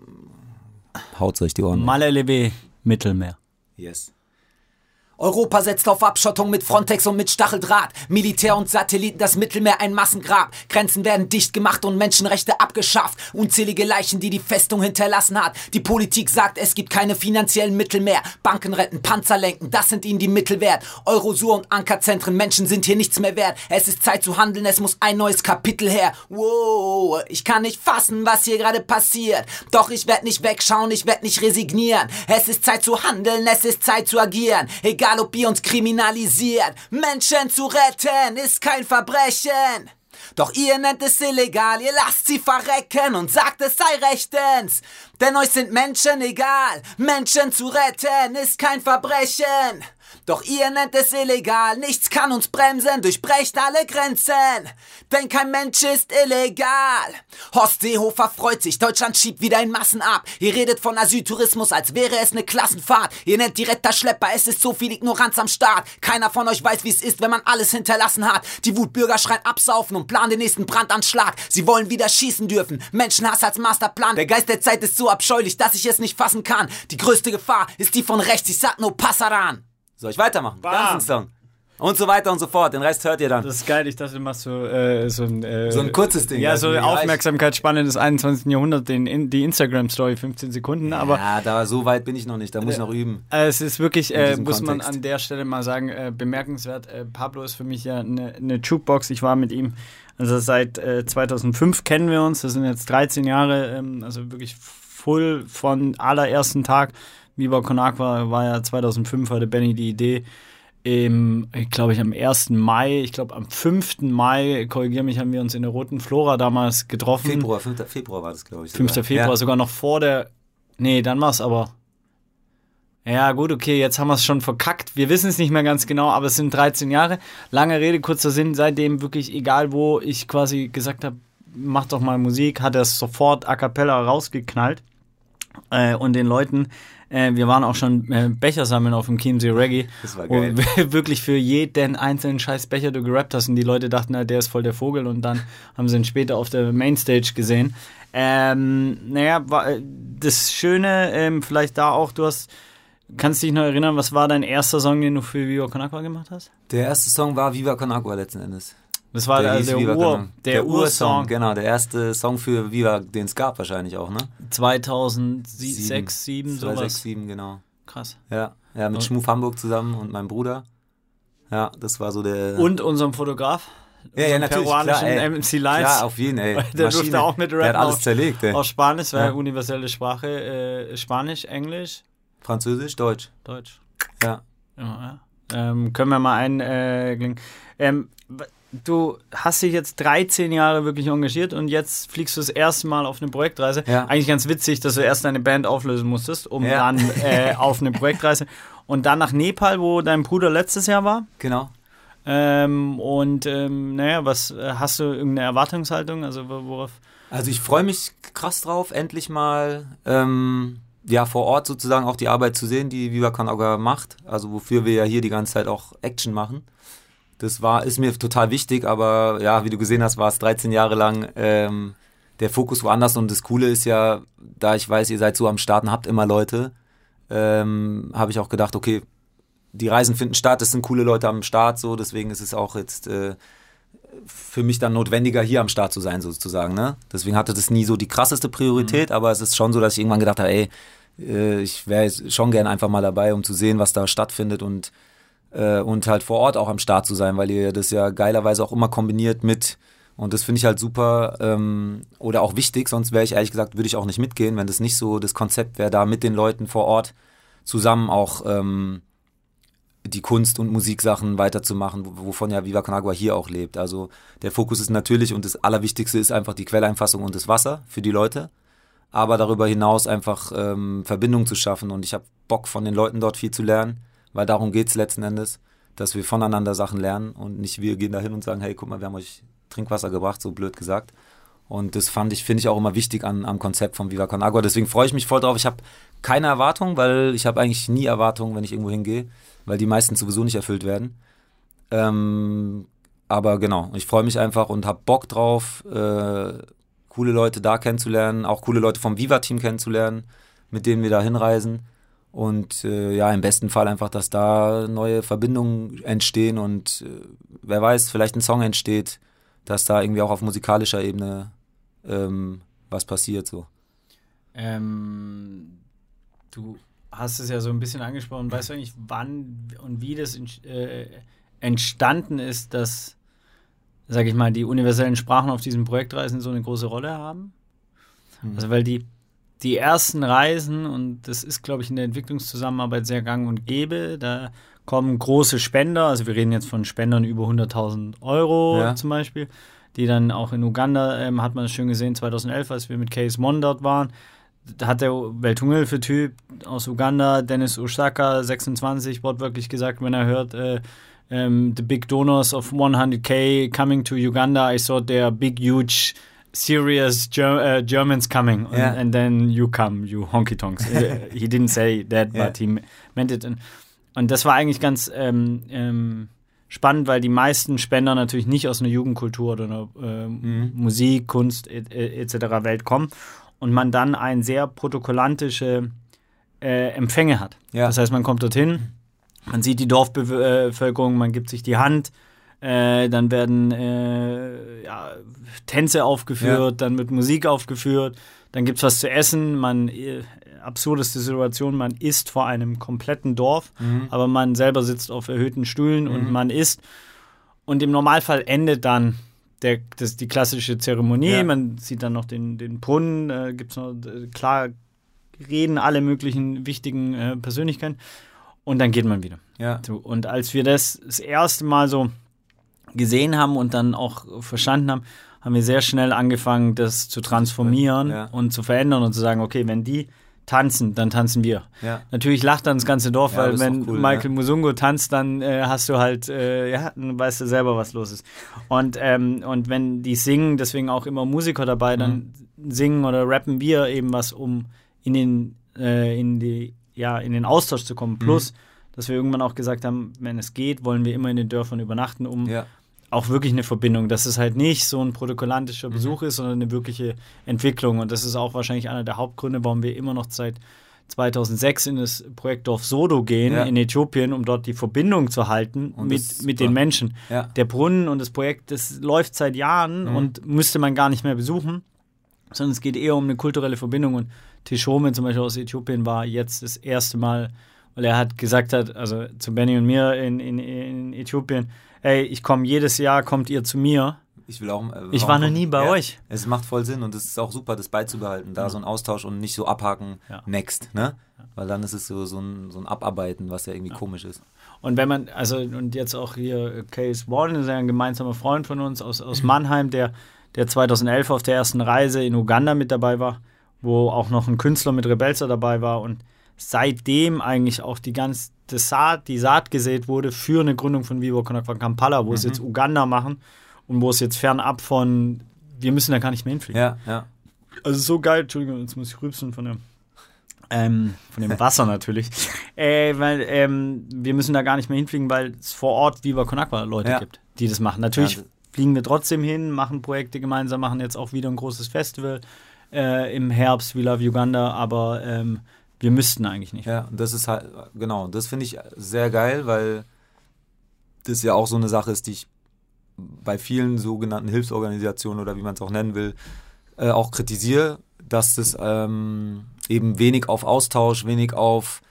haut's euch die Ohren. Malelebe, Mittelmeer. Yes. Europa setzt auf Abschottung mit Frontex und mit Stacheldraht. Militär und Satelliten, das Mittelmeer ein Massengrab. Grenzen werden dicht gemacht und Menschenrechte abgeschafft. Unzählige Leichen, die die Festung hinterlassen hat. Die Politik sagt, es gibt keine finanziellen Mittel mehr. Banken retten, Panzer lenken, das sind ihnen die Mittel wert. Eurosur und Ankerzentren, Menschen sind hier nichts mehr wert. Es ist Zeit zu handeln, es muss ein neues Kapitel her. Wow, ich kann nicht fassen, was hier gerade passiert. Doch ich werde nicht wegschauen, ich werde nicht resignieren. Es ist Zeit zu handeln, es ist Zeit zu agieren. Egal ob ihr uns kriminalisiert, Menschen zu retten ist kein Verbrechen. Doch ihr nennt es illegal, ihr lasst sie verrecken und sagt es sei rechtens. Denn euch sind Menschen egal, Menschen zu retten ist kein Verbrechen. Doch ihr nennt es illegal, nichts kann uns bremsen, durchbrecht alle Grenzen. Denn kein Mensch ist illegal. Horst Seehofer freut sich, Deutschland schiebt wieder in Massen ab. Ihr redet von Asyltourismus, als wäre es eine Klassenfahrt. Ihr nennt die Retterschlepper, es ist so viel Ignoranz am Start. Keiner von euch weiß, wie es ist, wenn man alles hinterlassen hat. Die Wutbürger schreien absaufen und planen den nächsten Brandanschlag. Sie wollen wieder schießen dürfen, Menschenhass als Masterplan. Der Geist der Zeit ist so abscheulich, dass ich es nicht fassen kann. Die größte Gefahr ist die von rechts, ich sag nur Passaran. Soll ich weitermachen? Ganzen Song. Und so weiter und so fort. Den Rest hört ihr dann. Das ist geil. Ich dachte, du machst so ein kurzes Ding. Ja, so Aufmerksamkeitsspanne des 21. Jahrhunderts, die Instagram-Story, 15 Sekunden. Aber so weit bin ich noch nicht. Da muss ich noch üben. Es ist wirklich, muss man an der Stelle mal sagen, bemerkenswert. Pablo ist für mich ja eine Jukebox. Ich war mit ihm, also seit 2005 kennen wir uns. Das sind jetzt 13 Jahre, also wirklich voll von allerersten Tag. Viva Con Agua war ja 2005, hatte Benny die Idee, glaube ich am 1. Mai, ich glaube am 5. Mai, korrigiere mich, haben wir uns in der Roten Flora damals getroffen. 5. Februar war das, glaube ich. 5. Februar, sogar noch vor dann war es aber, ja gut, okay, jetzt haben wir es schon verkackt, wir wissen es nicht mehr ganz genau, aber es sind 13 Jahre, lange Rede, kurzer Sinn, seitdem wirklich, egal wo ich quasi gesagt habe, mach doch mal Musik, hat er es sofort a cappella rausgeknallt und den Leuten, wir waren auch schon Becher sammeln auf dem Chiemsee Reggae. Das war geil. Wo wirklich für jeden einzelnen scheiß Becher du gerappt hast und die Leute dachten, der ist voll der Vogel und dann haben sie ihn später auf der Mainstage gesehen. Das Schöne, vielleicht da auch, kannst dich noch erinnern, was war dein erster Song, den du für Viva Con Agua gemacht hast? Der erste Song war Viva Con Agua letzten Endes. Das war der Ursong. Genau, der erste Song für Viva, den es gab wahrscheinlich auch, ne? 2006, 2007, sowas. 2006, 2007, genau. Krass. Ja, mit Schmuf Hamburg zusammen und meinem Bruder. Ja, das war so der... Und unserem Fotograf. Ja, natürlich, klar, MC Lights. Ja, auf jeden, ey. Der durfte auch mit rappen. Der hat alles zerlegt, ey. Auf Spanisch, war universelle Sprache. Spanisch, Englisch. Französisch, Deutsch. Deutsch. Ja. Können wir mal einklingen. du hast dich jetzt 13 Jahre wirklich engagiert und jetzt fliegst du das erste Mal auf eine Projektreise. Ja. Eigentlich ganz witzig, dass du erst deine Band auflösen musstest, um dann auf eine Projektreise und dann nach Nepal, wo dein Bruder letztes Jahr war. Genau. Was hast du irgendeine Erwartungshaltung? Also worauf? Also ich freue mich krass drauf, endlich mal vor Ort sozusagen auch die Arbeit zu sehen, die Viva Con Agua macht. Also wofür wir ja hier die ganze Zeit auch Action machen. Ist mir total wichtig, aber ja, wie du gesehen hast, war es 13 Jahre lang der Fokus woanders und das Coole ist ja, da ich weiß, ihr seid so am Start und habt immer Leute, habe ich auch gedacht, okay, die Reisen finden statt, es sind coole Leute am Start, so, deswegen ist es auch jetzt für mich dann notwendiger, hier am Start zu sein, sozusagen, ne? Deswegen hatte das nie so die krasseste Priorität, aber es ist schon so, dass ich irgendwann gedacht habe, ich wäre jetzt schon gern einfach mal dabei, um zu sehen, was da stattfindet und halt vor Ort auch am Start zu sein, weil ihr das ja geilerweise auch immer kombiniert mit, und das finde ich halt super oder auch wichtig, sonst wäre ich ehrlich gesagt, würde ich auch nicht mitgehen, wenn das nicht so das Konzept wäre, da mit den Leuten vor Ort zusammen auch die Kunst- und Musiksachen weiterzumachen, wovon ja Viva Con Agua hier auch lebt. Also der Fokus ist natürlich und das Allerwichtigste ist einfach die Quelleinfassung und das Wasser für die Leute, aber darüber hinaus einfach Verbindung zu schaffen und ich habe Bock von den Leuten dort viel zu lernen, weil darum geht's letzten Endes, dass wir voneinander Sachen lernen und nicht wir gehen da hin und sagen, hey, guck mal, wir haben euch Trinkwasser gebracht, so blöd gesagt. Und das finde ich auch immer wichtig am Konzept von Viva Con Agua. Deswegen freue ich mich voll drauf. Ich habe keine Erwartung, weil ich habe eigentlich nie Erwartungen, wenn ich irgendwo hingehe, weil die meisten sowieso nicht erfüllt werden. Aber genau, ich freue mich einfach und habe Bock drauf, coole Leute da kennenzulernen, auch coole Leute vom Viva-Team kennenzulernen, mit denen wir da hinreisen. Und im besten Fall einfach, dass da neue Verbindungen entstehen und wer weiß, vielleicht ein Song entsteht, dass da irgendwie auch auf musikalischer Ebene was passiert. So. Du hast es ja so ein bisschen angesprochen. Weißt du eigentlich, wann und wie das entstanden ist, dass, sag ich mal, die universellen Sprachen auf diesen Projektreisen so eine große Rolle haben? Also weil die ersten Reisen, und das ist, glaube ich, in der Entwicklungszusammenarbeit sehr gang und gäbe, da kommen große Spender, also wir reden jetzt von Spendern über 100.000 Euro zum Beispiel, die dann auch in Uganda, hat man das schön gesehen, 2011, als wir mit Case Mon dort waren, da hat der Welthungerhilfe-Typ aus Uganda, Dennis Osaka, 26, wortwörtlich gesagt, wenn er hört, the big donors of 100k coming to Uganda, I thought they are big, huge, serious Germans coming, and then you come, you honky-tonks. He didn't say that, but he meant it. Und das war eigentlich ganz spannend, weil die meisten Spender natürlich nicht aus einer Jugendkultur oder einer Musik, Kunst etc. Welt kommen und man dann ein sehr protokollantische Empfänge hat. Ja. Das heißt, man kommt dorthin, man sieht die Dorfbevölkerung, man gibt sich die Hand, dann werden Tänze aufgeführt, dann wird Musik aufgeführt, dann gibt es was zu essen, absurdeste Situation, man isst vor einem kompletten Dorf, aber man selber sitzt auf erhöhten Stühlen und man isst. Und im Normalfall endet dann die klassische Zeremonie, man sieht dann noch den Brunnen, gibt es noch, klar, reden alle möglichen wichtigen Persönlichkeiten und dann geht man wieder. Ja. So, und als wir das erste Mal so gesehen haben und dann auch verstanden haben, haben wir sehr schnell angefangen, das zu transformieren und zu verändern und zu sagen, okay, wenn die tanzen, dann tanzen wir. Ja. Natürlich lacht dann das ganze Dorf, weil wenn cool, Michael Musungu tanzt, dann hast du halt, dann weißt du selber, was los ist. Und wenn die singen, deswegen auch immer Musiker dabei, dann singen oder rappen wir eben was, um in den Austausch zu kommen. Plus, dass wir irgendwann auch gesagt haben, wenn es geht, wollen wir immer in den Dörfern übernachten, um auch wirklich eine Verbindung, dass es halt nicht so ein protokollantischer Besuch ist, sondern eine wirkliche Entwicklung. Und das ist auch wahrscheinlich einer der Hauptgründe, warum wir immer noch seit 2006 in das Projekt Dorf Sodo gehen, in Äthiopien, um dort die Verbindung zu halten mit den Menschen. Ja. Der Brunnen und das Projekt, das läuft seit Jahren und müsste man gar nicht mehr besuchen, sondern es geht eher um eine kulturelle Verbindung. Und Teshome zum Beispiel aus Äthiopien war jetzt das erste Mal, weil er gesagt hat, also zu Benny und mir in Äthiopien, ey, ich komme jedes Jahr, kommt ihr zu mir. Ich war noch nie bei euch. Es macht voll Sinn und es ist auch super, das beizubehalten, da so ein Austausch und nicht so abhaken, next, ne? Weil dann ist es so ein Abarbeiten, was ja irgendwie komisch ist. Und wenn man, also und jetzt auch hier Case Warden ist ja ein gemeinsamer Freund von uns aus Mannheim, der 2011 auf der ersten Reise in Uganda mit dabei war, wo auch noch ein Künstler mit Rebelsa dabei war und seitdem eigentlich auch die Saat gesät wurde für eine Gründung von Viva Con Agua Kampala, wo es jetzt Uganda machen und wo es jetzt fernab von, wir müssen da gar nicht mehr hinfliegen. Ja. Also so geil, Entschuldigung, jetzt muss ich rülpsen von dem Wasser natürlich, weil wir müssen da gar nicht mehr hinfliegen, weil es vor Ort Viva Con Agua Leute gibt, die das machen. Natürlich fliegen wir trotzdem hin, machen Projekte gemeinsam, machen jetzt auch wieder ein großes Festival im Herbst, We Love Uganda, aber wir müssten eigentlich nicht. Ja, das ist halt, genau, das finde ich sehr geil, weil das ja auch so eine Sache ist, die ich bei vielen sogenannten Hilfsorganisationen oder wie man es auch nennen will, auch kritisiere, dass das eben wenig auf Austausch, wenig auf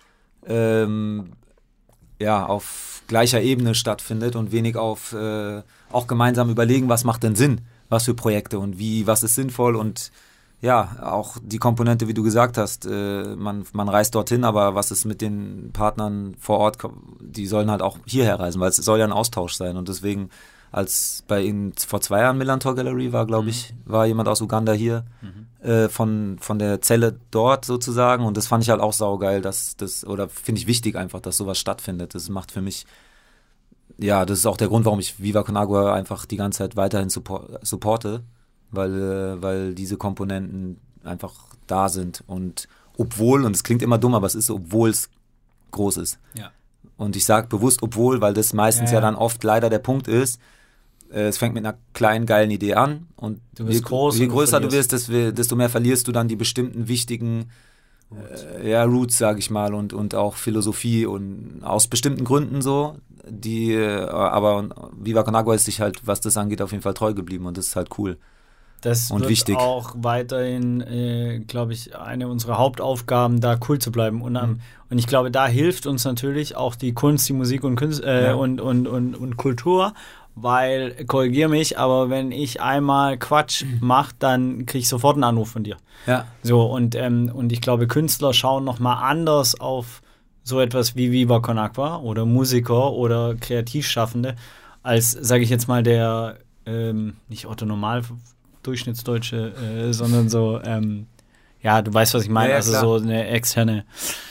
auf gleicher Ebene stattfindet und wenig auf auch gemeinsam überlegen, was macht denn Sinn, was für Projekte und was ist sinnvoll und ja, auch die Komponente, wie du gesagt hast, man reist dorthin, aber was ist mit den Partnern vor Ort, die sollen halt auch hierher reisen, weil es soll ja ein Austausch sein und deswegen, als bei Ihnen vor 2 Jahren Millantor Gallery war, glaube ich, war jemand aus Uganda hier, von der Zelle dort sozusagen und das fand ich halt auch saugeil, dass das, oder finde ich wichtig einfach, dass sowas stattfindet. Das macht für mich, ja, das ist auch der Grund, warum ich Viva Con Agua einfach die ganze Zeit weiterhin supporte, weil diese Komponenten einfach da sind und es klingt immer dumm, aber es ist so, obwohl es groß ist. Ja. Und ich sage bewusst obwohl, weil das meistens ja dann oft leider der Punkt ist, es fängt mit einer kleinen, geilen Idee an und je größer du wirst, desto mehr verlierst du dann die bestimmten wichtigen Roots, sage ich mal, und auch Philosophie und aus bestimmten Gründen so, aber Viva Con Agua ist sich halt, was das angeht, auf jeden Fall treu geblieben und das ist halt cool. Das und wird wichtig. Auch weiterhin, glaube ich, eine unserer Hauptaufgaben, da cool zu bleiben. Und ich glaube, da hilft uns natürlich auch die Kunst, die Musik und Kultur, weil, korrigiere mich, aber wenn ich einmal Quatsch mache, dann kriege ich sofort einen Anruf von dir. Ja. So, und ich glaube, Künstler schauen nochmal anders auf so etwas wie Viva Con Agua oder Musiker oder Kreativschaffende, als, sage ich jetzt mal, der nicht Otto Normal Durchschnittsdeutsche, sondern so, du weißt, was ich meine, also klar. So eine externe.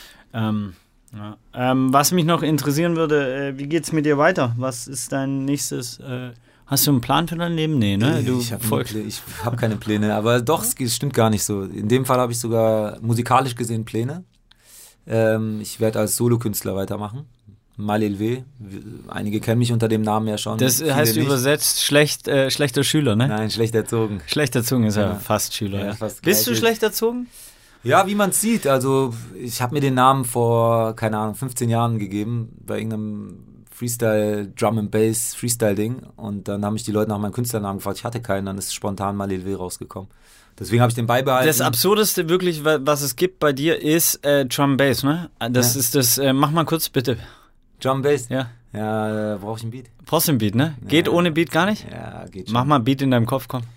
Was mich noch interessieren würde, wie geht's mit dir weiter? Was ist dein nächstes, hast du einen Plan für dein Leben? Nee, ne? Ich habe keine Pläne, aber doch, es stimmt gar nicht so. In dem Fall habe ich sogar musikalisch gesehen Pläne. Ich werde als Solokünstler weitermachen. Malilwe. Einige kennen mich unter dem Namen ja schon. Das heißt übersetzt schlechter Schüler, ne? Nein, schlecht erzogen. Schlecht erzogen ist ja fast Schüler. Ja. Fast bist du schlecht erzogen? Ja, wie man es sieht. Also ich habe mir den Namen vor, 15 Jahren gegeben, bei irgendeinem Freestyle, Drum and Bass Freestyle-Ding. Und dann haben mich die Leute nach meinem Künstlernamen gefragt. Ich hatte keinen, dann ist spontan Malilwe rausgekommen. Deswegen habe ich den beibehalten. Das Absurdeste wirklich, was es gibt bei dir, ist Drum Bass, ne? Das ist das, mach mal kurz bitte. Drum Bass? Ja. Ja, brauche ich einen Beat. Brauchst du einen Beat, ne? Geht ohne Beat gar nicht? Ja, geht schon. Mach mal einen Beat in deinem Kopf, komm.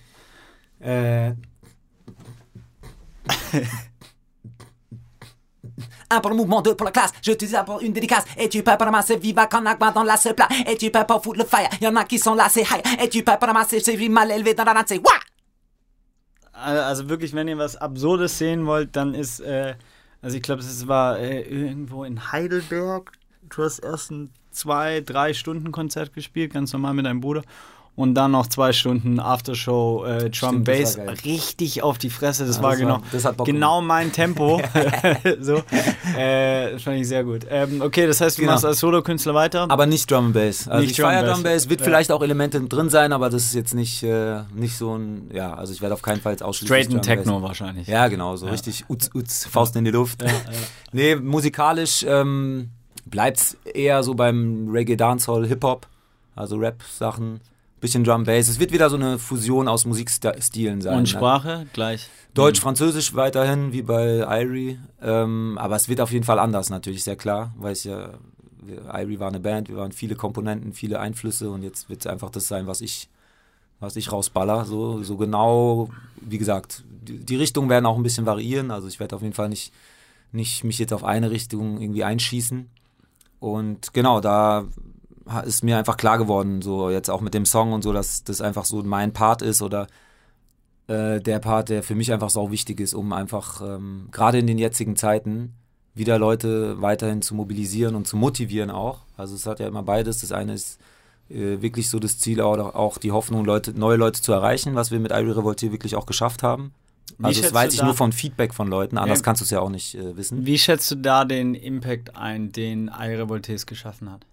Un pour le mouvement, deux pour la classe. Je te dis ça pour une dédicace. Et tu peux pas ramasser Viva Con Agua dans la seule plat. Et tu peux pas foutre le fire. Y'en a qui sont là, c'est high. Et tu peux pas ramasser, c'est mal élevé dans la danse. Wah! Also wirklich, wenn ihr was Absurdes sehen wollt, dann ist, also ich glaube, es war irgendwo in Heidelberg. Du hast erst ein 2-3 Stunden Konzert gespielt, ganz normal mit deinem Bruder. Und dann noch 2 Stunden Aftershow, Drum Bass, richtig auf die Fresse. Das war genau mein Tempo. So, das fand ich sehr gut. Okay, das heißt, du machst als Solokünstler weiter. Aber nicht Drum Bass. Also ich feiere Drum Bass, wird vielleicht auch Elemente drin sein, aber das ist jetzt nicht so ein, also ich werde auf keinen Fall jetzt ausschließlich Straight Techno wahrscheinlich. Ja, genau, so richtig Faust in die Luft. Nee, musikalisch bleibt's eher so beim Reggae, Dancehall, Hip-Hop, also Rap-Sachen. Bisschen Drum Bass. Es wird wieder so eine Fusion aus Musikstilen sein. Und Sprache gleich? Deutsch, Französisch weiterhin, wie bei Irie. Aber es wird auf jeden Fall anders, natürlich, sehr klar. Weil Irie war eine Band, wir waren viele Komponenten, viele Einflüsse und jetzt wird es einfach das sein, was ich rausballer. So genau, wie gesagt, die Richtungen werden auch ein bisschen variieren. Also ich werde auf jeden Fall nicht nicht mich jetzt auf eine Richtung irgendwie einschießen. Und genau, da ist mir einfach klar geworden, so jetzt auch mit dem Song und so, dass das einfach so mein Part ist oder der Part, der für mich einfach sau wichtig ist, um einfach gerade in den jetzigen Zeiten wieder Leute weiterhin zu mobilisieren und zu motivieren auch. Also es hat ja immer beides. Das eine ist wirklich so das Ziel, auch die Hoffnung, neue Leute zu erreichen, was wir mit Irie Revolté wirklich auch geschafft haben. Also das weiß ich nur von Feedback von Leuten, anders kannst du es ja auch nicht wissen. Wie schätzt du da den Impact ein, den Irie Revolté geschaffen hat?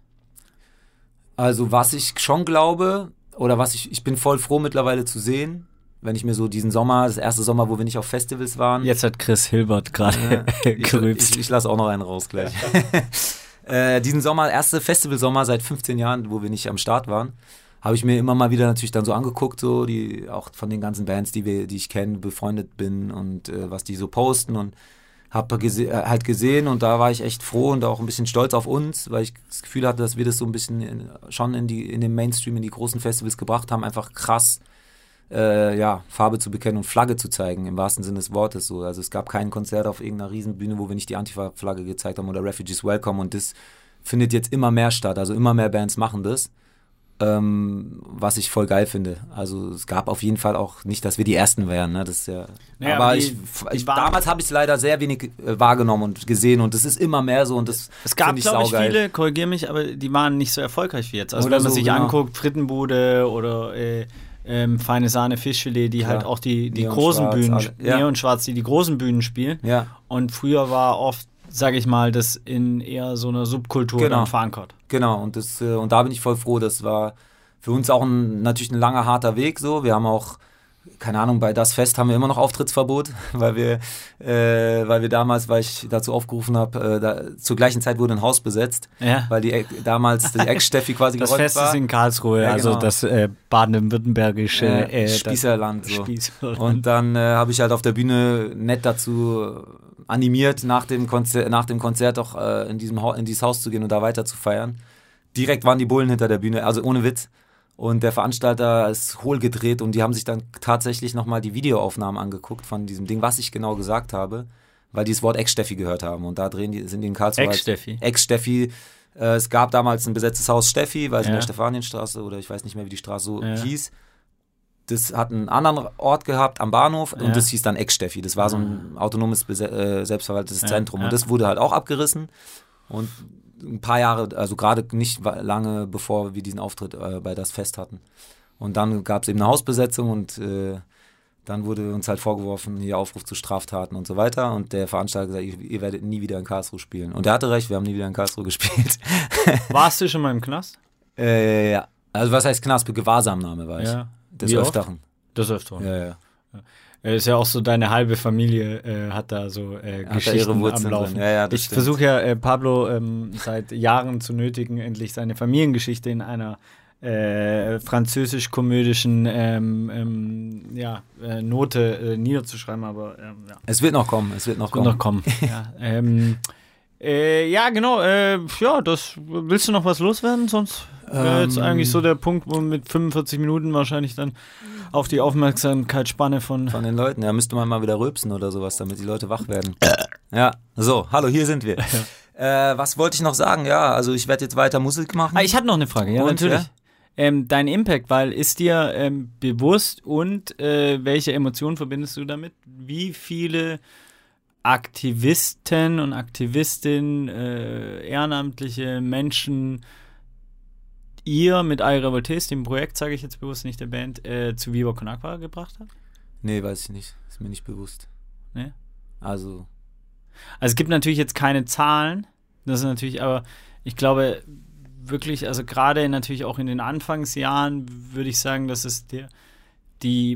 Also was ich schon glaube, oder was ich bin voll froh mittlerweile zu sehen, wenn ich mir so diesen Sommer, das erste Sommer, wo wir nicht auf Festivals waren. Jetzt hat Chris Hilbert gerade gerübst. Ich lasse auch noch einen raus gleich. Diesen Sommer, erste Festivalsommer seit 15 Jahren, wo wir nicht am Start waren, habe ich mir immer mal wieder natürlich dann so angeguckt, so die auch von den ganzen Bands, die ich kenne, befreundet bin und was die so posten und habe halt gesehen und da war ich echt froh und auch ein bisschen stolz auf uns, weil ich das Gefühl hatte, dass wir das so ein bisschen schon in den Mainstream, in die großen Festivals gebracht haben, einfach krass Farbe zu bekennen und Flagge zu zeigen, im wahrsten Sinne des Wortes so. Also es gab kein Konzert auf irgendeiner Riesenbühne, wo wir nicht die Antifa-Flagge gezeigt haben oder Refugees Welcome und das findet jetzt immer mehr statt, also immer mehr Bands machen das, was ich voll geil finde. Also es gab auf jeden Fall auch nicht, dass wir die Ersten wären, ne? Das ist ja. Naja, aber damals habe ich es leider sehr wenig wahrgenommen und gesehen und das ist immer mehr so und das es gab, glaube ich, saugeil. viele, korrigiere mich, aber die waren nicht so erfolgreich wie jetzt. Also oder wenn man so, sich genau. anguckt, Frittenbude oder Feine Sahne Fischfilet, die halt auch die großen Bühnen, Neonschwarz, die großen Bühnen spielen. Ja. Und früher war oft, sage ich mal, das in eher so einer Subkultur dann verankert. Genau, und da bin ich voll froh. Das war für uns auch natürlich ein langer, harter Weg so. Wir haben auch, keine Ahnung, bei Das Fest haben wir immer noch Auftrittsverbot, weil wir damals, weil ich dazu aufgerufen habe, zur gleichen Zeit wurde ein Haus besetzt, weil damals die Ex-Steffi quasi das geräumt Fest war. ist in Karlsruhe, Ja, also genau. das baden-württembergische Spießerland. So. Spießerland. Und dann habe ich halt auf der Bühne nett dazu animiert, nach dem Konzert auch in dieses Haus zu gehen und da weiter zu feiern. Direkt waren die Bullen hinter der Bühne, also ohne Witz. Und der Veranstalter ist hohl gedreht und die haben sich dann tatsächlich nochmal die Videoaufnahmen angeguckt von diesem Ding, was ich genau gesagt habe, weil die das Wort Ex-Steffi gehört haben. Und da sind die in Karlsruhe. Ex-Steffi? Ex-Steffi. Es gab damals ein besetztes Haus Steffi, weil es in der Stefanienstraße oder ich weiß nicht mehr, wie die Straße so hieß. Das hat einen anderen Ort gehabt am Bahnhof und das hieß dann Ex-Steffi. Das war so ein autonomes, selbstverwaltetes Zentrum. Und das wurde halt auch abgerissen. Und ein paar Jahre, also gerade nicht lange bevor wir diesen Auftritt bei Das Fest hatten. Und dann gab es eben eine Hausbesetzung und dann wurde uns halt vorgeworfen, hier Aufruf zu Straftaten und so weiter. Und der Veranstalter hat gesagt, ihr werdet nie wieder in Karlsruhe spielen. Und er hatte recht, wir haben nie wieder in Karlsruhe gespielt. Warst du schon mal im Knast? Ja. Also was heißt Knast? Gewahrsamnahme war ich. Ja. Des Öfteren. Des Öfteren. Ja. Ist ja auch so, deine halbe Familie hat da so Geschichten am Laufen. Ja, ich versuche ja Pablo seit Jahren zu nötigen, endlich seine Familiengeschichte in einer französisch-komödischen Note niederzuschreiben, aber Es wird noch kommen, Ja, genau. Das willst du noch was loswerden? Sonst wäre jetzt eigentlich so der Punkt, wo mit 45 Minuten wahrscheinlich dann auf die Aufmerksamkeitsspanne von den Leuten. Ja, müsste man mal wieder rülpsen oder sowas, damit die Leute wach werden. Ja, so, hallo, hier sind wir. Was wollte ich noch sagen? Ja, also ich werde jetzt weiter Musik machen. Ich hatte noch eine Frage, ja, und, natürlich. Dein Impact, weil ist dir bewusst und welche Emotionen verbindest du damit? Wie viele Aktivisten und Aktivistinnen, ehrenamtliche Menschen ihr mit Irie Revolté, dem Projekt, sage ich jetzt bewusst, nicht der Band, zu Viva Con Agua gebracht habt? Nee, weiß ich nicht. Ist mir nicht bewusst. Nee? Also es gibt natürlich jetzt keine Zahlen, das ist natürlich, aber ich glaube wirklich, also gerade natürlich auch in den Anfangsjahren würde ich sagen, dass es die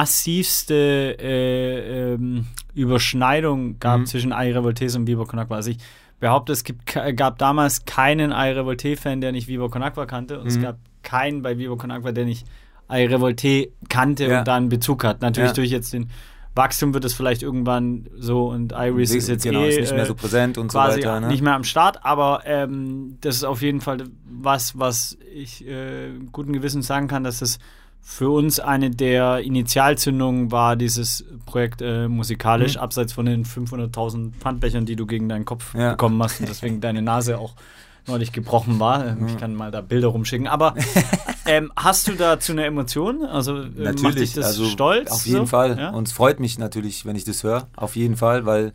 massivste Überschneidung gab zwischen Irie Revolté und Viva Con Agua. Also ich behaupte, es gab damals keinen Irie Revolté-Fan, der nicht Viva Con Agua kannte, und es gab keinen bei Viva Con Agua, der nicht Irie Revolté kannte und da einen Bezug hat. Natürlich durch jetzt den Wachstum wird es vielleicht irgendwann so, und Iris ist jetzt ist nicht mehr so präsent und quasi so weiter. Ne? Nicht mehr am Start, aber das ist auf jeden Fall was ich guten Gewissens sagen kann, dass das für uns eine der Initialzündungen war dieses Projekt musikalisch, abseits von den 500.000 Pfandbechern, die du gegen deinen Kopf bekommen hast und deswegen deine Nase auch neulich gebrochen war. Ich kann mal da Bilder rumschicken. Aber hast du dazu eine Emotion? Also natürlich, macht dich das stolz? Auf jeden Fall. Ja? Und es freut mich natürlich, wenn ich das höre. Auf jeden Fall, weil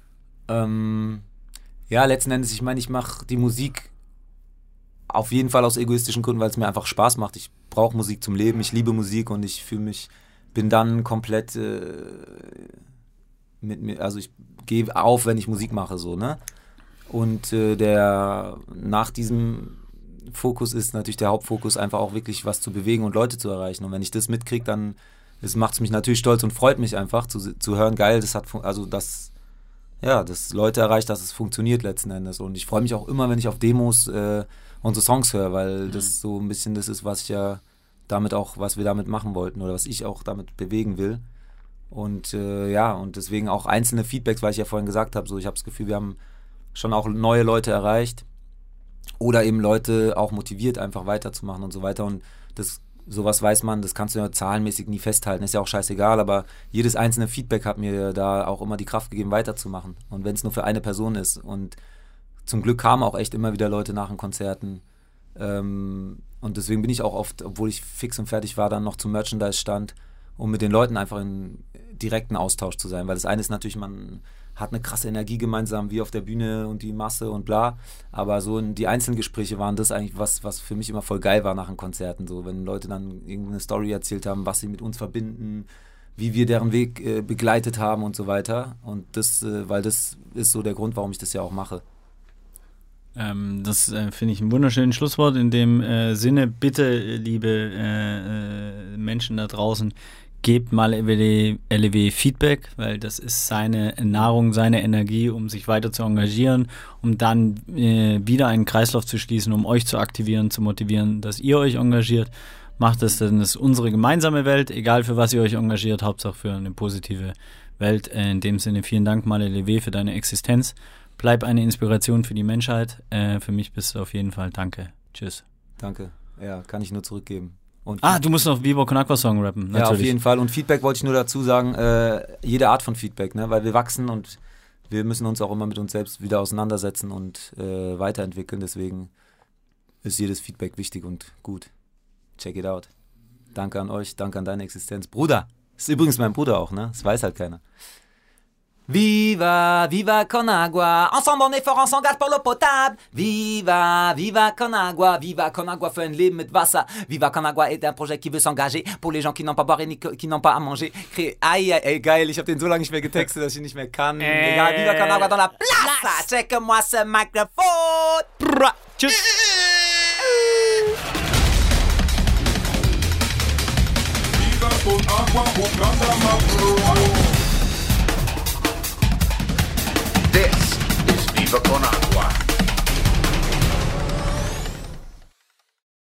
letzten Endes, ich meine, ich mache die Musik auf jeden Fall aus egoistischen Gründen, weil es mir einfach Spaß macht. Ich brauche Musik zum Leben, ich liebe Musik und ich bin dann komplett mit mir, also ich gehe auf, wenn ich Musik mache, so, ne? Und nach diesem Fokus ist natürlich der Hauptfokus einfach auch wirklich was zu bewegen und Leute zu erreichen. Und wenn ich das mitkriege, dann macht es mich natürlich stolz und freut mich einfach zu hören, geil, dass Leute erreicht, dass es funktioniert letzten Endes. Und ich freue mich auch immer, wenn ich auf Demos unsere Songs höre, weil das so ein bisschen das ist, was wir damit machen wollten oder was ich auch damit bewegen will. Und und deswegen auch einzelne Feedbacks, weil ich ja vorhin gesagt habe, so ich habe das Gefühl, wir haben schon auch neue Leute erreicht oder eben Leute auch motiviert, einfach weiterzumachen und so weiter. Und sowas weiß man, das kannst du ja zahlenmäßig nie festhalten, ist ja auch scheißegal, aber jedes einzelne Feedback hat mir da auch immer die Kraft gegeben, weiterzumachen. Und wenn es nur für eine Person ist. Und zum Glück kamen auch echt immer wieder Leute nach den Konzerten. Und deswegen bin ich auch oft, obwohl ich fix und fertig war, dann noch zum Merchandise-Stand, um mit den Leuten einfach in direkten Austausch zu sein. Weil das eine ist natürlich, man hat eine krasse Energie gemeinsam, wie auf der Bühne und die Masse und bla. Aber so die einzelnen Gespräche waren das eigentlich was für mich immer voll geil war nach den Konzerten. So, wenn Leute dann irgendeine Story erzählt haben, was sie mit uns verbinden, wie wir deren Weg begleitet haben und so weiter. Und weil das ist so der Grund, warum ich das ja auch mache. Das finde ich ein wunderschönes Schlusswort. In dem Sinne, bitte, liebe Menschen da draußen, gebt mal LEW Feedback, weil das ist seine Nahrung, seine Energie, um sich weiter zu engagieren, um dann wieder einen Kreislauf zu schließen, um euch zu aktivieren, zu motivieren, dass ihr euch engagiert. Macht es, denn das ist unsere gemeinsame Welt, egal für was ihr euch engagiert, Hauptsache für eine positive Welt. In dem Sinne, vielen Dank, Male LEW, für deine Existenz. Bleib eine Inspiration für die Menschheit. Für mich bist du auf jeden Fall. Danke. Tschüss. Danke. Ja, kann ich nur zurückgeben. Und du musst noch Viva Con Agua Song rappen. Natürlich. Ja, auf jeden Fall. Und Feedback wollte ich nur dazu sagen, jede Art von Feedback, ne? Weil wir wachsen und wir müssen uns auch immer mit uns selbst wieder auseinandersetzen und weiterentwickeln. Deswegen ist jedes Feedback wichtig und gut. Check it out. Danke an euch, danke an deine Existenz. Bruder, ist übrigens mein Bruder auch, ne? Das weiß halt keiner. Viva, viva Con Agua, ensemble on est fort, on s'engage pour l'eau potable. Viva, viva Con Agua für ein Leben mit Wasser. Viva Con Agua est un projet qui veut s'engager pour les gens qui n'ont pas boire et qui n'ont pas à manger. Geil, ich hab den so lange nicht mehr getextet, dass ich ihn nicht mehr kann. Egal, Viva Con Agua dans la plaza, check-moi ce microphone. Tschüss. Viva Con Agua, Uganda, Mapro. This is Viva Con Agua.